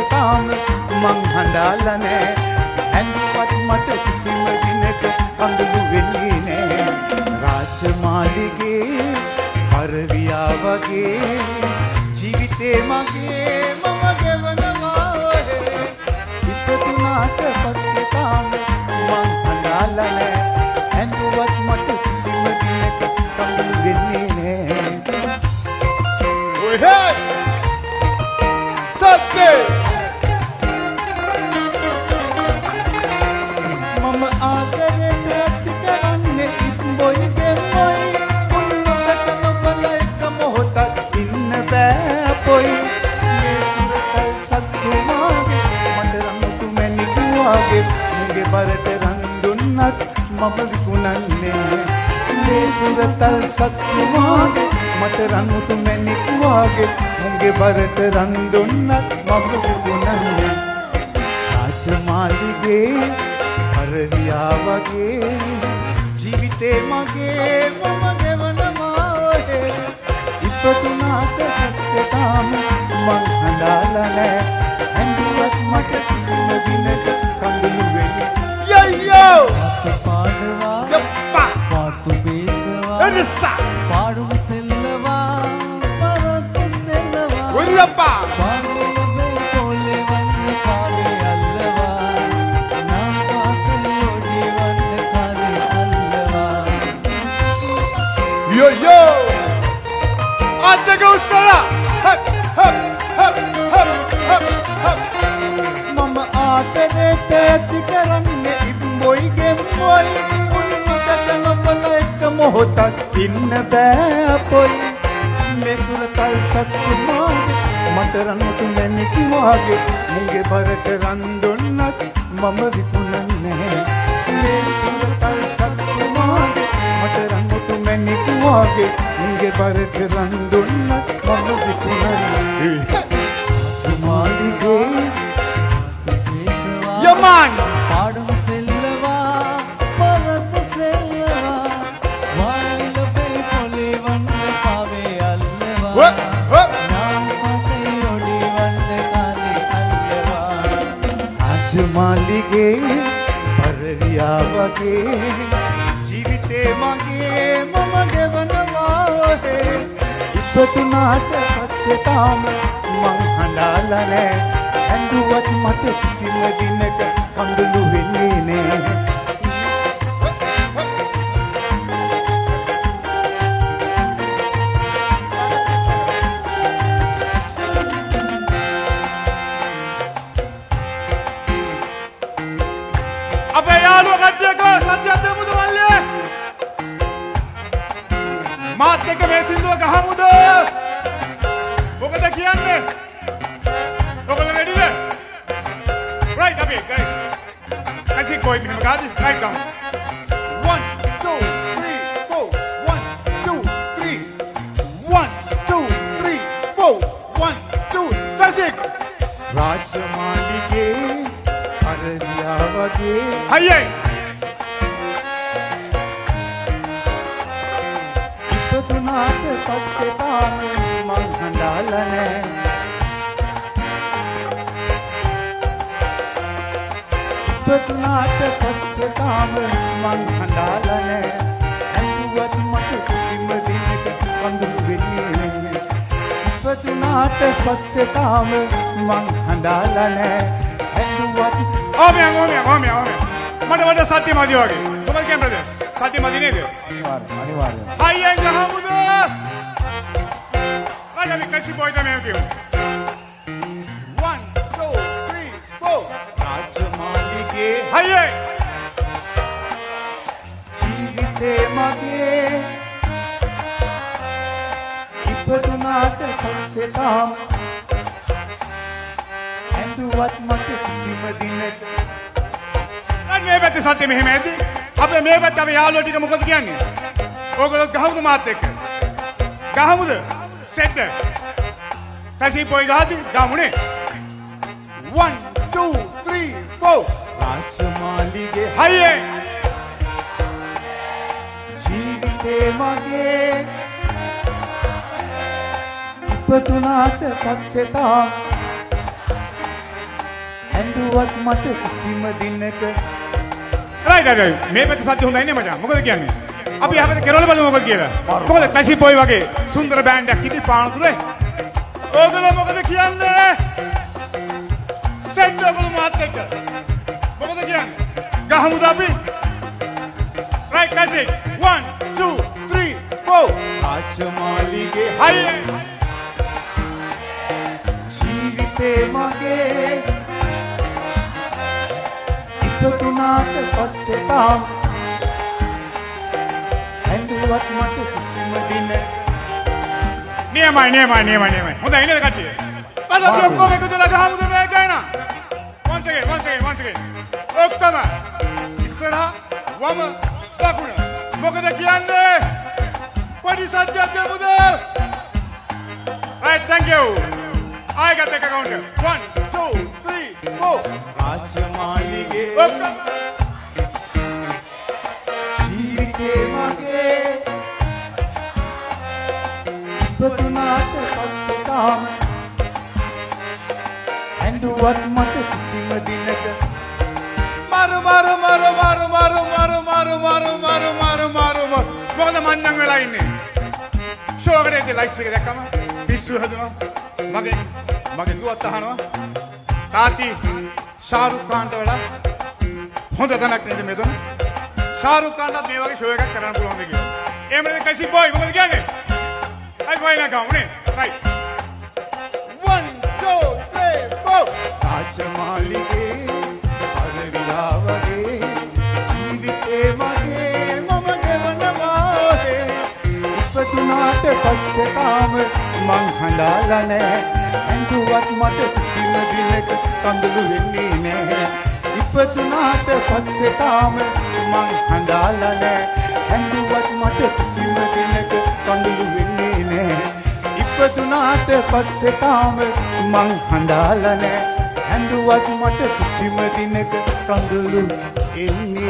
තාම මං හඬාලා නෑ ඇඬුවත් මට කිසිම දිනක කඳුළු වෙන්නේ නෑ රාජමාලිගේ අරවියා වගේ ජීවිතේ මගේ මම ගෙවනවා ඔහේ ඉපදුනාට පස්සේ තාම මං හඬාලා නෑ ඇඬුවත් මට කිසිම දිනක කඳුළු වෙන්නේ නෑ ඔහේ සත්‍ය මම ආදරේ නැති කරන්නේ ඉබ්බොයිගේ මොයි උන්නකට නොබල එක මොහොතක් ඉන්න බෑ පොයි මේ සුරතල් සත්තුමාගේ මට රමුතු මැණිකුවාගේ මුගේ බරට රන් දුන්නත් මම විකුණන්නේ මේ සුරතල් සත්තුමාගේ මට රමුතු මැණිකුවාගේ මුගේ බරට රන් දුන්නත් මම විකුණන්නේ රාජමාලිගේ අරවියා වගේ ජීවිතේ මගේ මම ගෙවනවා ඔහේ ඉපදුනාට පස්සේ තාම මං හඬාලා නෑ ඇඬුවත් මට කිසිම දිනක කඳුළු වෙන්නේ යයෝ පාඩවා යප්පා පාතු බේසවා එරසා පාඩු සෙල්ලවා පරත සෙල්ලවා උල්ලපා Yo yo, ate gausala, hop hop hop hop hop hop. Mama ate teti karanne ibboige moi, unnata nopala ek mohotak inna bෑ poi. Me suratal sattumaage, mata ranutu menniki waage, munge barata ran dunnat mama vikunanne. Me suratal sattumaage, mata ranutu menniki waage, munge barata ran dunnat mama vikunanne. Malige Yaman පාඩම් සෙල්ලවා පරත සෙල්ලවා වාලබේ පොලේ වන්න පාවේ අල්ලවා Hop hop නාම පතේ ඔඩි වන්න කාලේ අල්ලවා Malige අරවියා වගේ ජීවිතේ මගේ මම ගෙවනවා ඔහේ ඉපදුනාට පස්සේ තාම මං හඬාලා නෑ ඇඬුවත් මට කිසිම දිනක කඳුළු වෙන්නේ නෑ අපේ යාළුවා කට්ටියක සත්‍යත් දෙමුද මල්ලියේ මාත් එක්ක මේ සින්දුව ගහමුද මොකද කියන්නේ ඔයගොල්ලෝ රෙඩිද right up here guys I think boy මෙහෙම ගාද right down 1 2 3 4 1 2 3 1 2 3 4 1 2 that's it රාජමාලිගේ අරවියා වගේ හයියේ ඉපදුනාට පස්සේ තාම මං හඬාලා නෑ ඉපදුනාට පස්සේ තාම මං හඬාලා නෑ ඇඬුවත් මට කිසිම දිනක කඳුළු වෙන්නේ නෑ ඉපදුනාට පස්සේ තාම මං හඬාලා නෑ ඇඬුවත් ඕමියා මට වඩා සත්‍ය මදි වගේ කොහොමද කියන්නේ සත්‍ය මදි නේද අනිවාර්යයෙන් හයියෙන් ගහමුද රාජා විකසි බොයිද මේ කියමු 1 2 3 4 රාජමාලිගේ හයියේ ජීවිතේ මගේ ඉපදුනාට පස්සේ තාම ඇඬුවත් මට කිසිම දිනක අනේ පැත්තේ සත්‍ය මෙහෙම ඇති අපේ මේ පැත්තේ අපි යාළුවෝ ටික මොකද කියන්නේ ඕගොල්ලෝ ගහමුද මාත් එක්ක ගහමුද සෙට් පැසි පොයි ගහති ගමුනේ 1 2 3 4 රාජමාලිගේ හයියේ ජීවිතේ මගේ ඉපදුනාට පස්සේ තාම හැඬුවත් මට කිසිම දිනක රයිට් මේ පැත්ත සද්ද හොඳයි නේ මචං. මොකද කියන්නේ? අපි හැමදේම කෙරවල බලමු මොකද කියලා. මොකද ක්ලැෂික් බොයි වගේ සුන්දර බෑන්ඩ් එකක් ඉදි පානතුරේ. ඕගොල්ලෝ මොකද කියන්නේ? සෙට් ඔයගොල්ලෝ මාත් එක්ක. මොකද කියන්නේ? ගහමුද අපි? රයිට් ක්ලැෂික් 1 2 3 4 ආචමාලිගේ හයිය. ජීවිතේ මගේ ඉපදුනාට පස්සේ තාම හැඬුවත් මට කිසිම දින නියමයි. හොඳයි නේද කට්ටිය? අද අපි ඔක්කොම එකතුලා ගහමුද මේ ගායනා? once again. ඔක්කොම ඉස්සරහා වම දකුණ. මොකද කියන්නේ? පොඩි සද්දයක් දෙමුද? Right, thank you. I got the counter. 1 2 3 4 ආචමාලිගේ ඔක්කොම ජීවිතේ මගේ ඉපදුනාට පස්සේ තාම හැඬුවත් මට කිසිම දිනක මාරු. මොකද මන්නම් වෙලා ඉන්නේ? ෂෝ එකේ ලයිට්ස් එක දැක්කම පිස්සු හදනවා. මගේ දුවත් අහනවා. තාත්ති ශාරුක් ඛාන්ට වඩා හොඳ තැනක් නේද මෙතන? ශාරුක් ඛාන්ට මේ වගේ ෂෝ එකක් කරන්න පුළුවන්ද කියලා. එහෙමද කසි බොයි මොකද කියන්නේ? අයි බොයි නෑ ගාමුනේ. රයිට්. 1 2 3 4 ආචමාලිගේ අරවිලා වගේ ජීවිතේ මගේ මම ගෙවනවා ඉපදුනාට පස්සේ තාම මං හඬාලා නෑ හැඬුවත් මට කිසිම දිනක කඳුළු වෙන්නේ නෑ ඉපදුනාට පස්සේ තාම මං හඬාලා නෑ හැඬුවත් මට කිසිම දිනක කඳුළු වෙන්නේ නෑ ඉපදුනාට පස්සේ තාම මං හඬාලා නෑ හැඬුවත් මට කිසිම දිනක කඳුළු එන්නේ